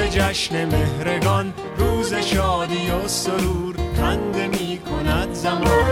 جشن مهرگان، روز شادی و سرور، خنده می کند زمان.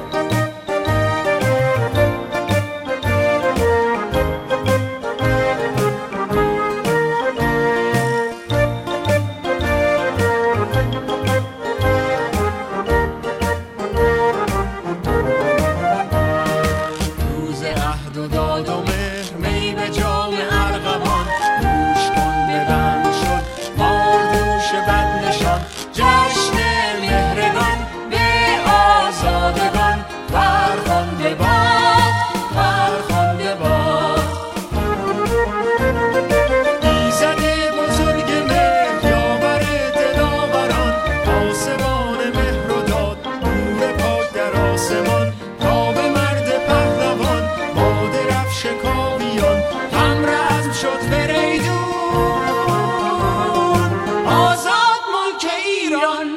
روز عهد و داد و مهر، می به جام ارغوان، گوش کن ببند شد ماردوش بد نشان. جشن مهرگان به آزادگان، فرخنده باد، فرخنده باد. ایزد بزرگ مهر، یاور دلاوران، پاسبان مهر و داد، نور پاک در آسمان. تا به مرد پهلوان، باد رفش کاویان، هم رزم شد فریدون، آزاد ملک ایران.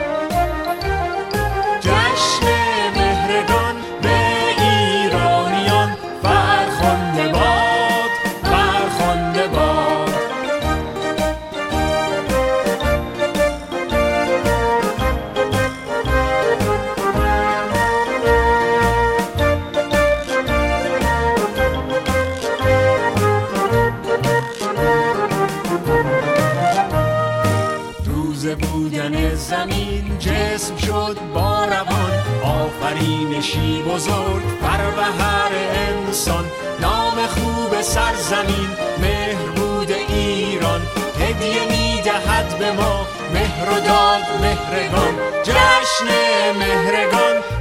جشن مهرگان به ایرانیان، فرخنده باد، فرخنده باد. روز بودن زمین جسم شد با روان، آفرینشی بزرگ فرو هر انسان. نام خوب سرزمین مهر بود ایران، هدیه میدهد به ما مهر و داد مهرگان. جشن مهرگان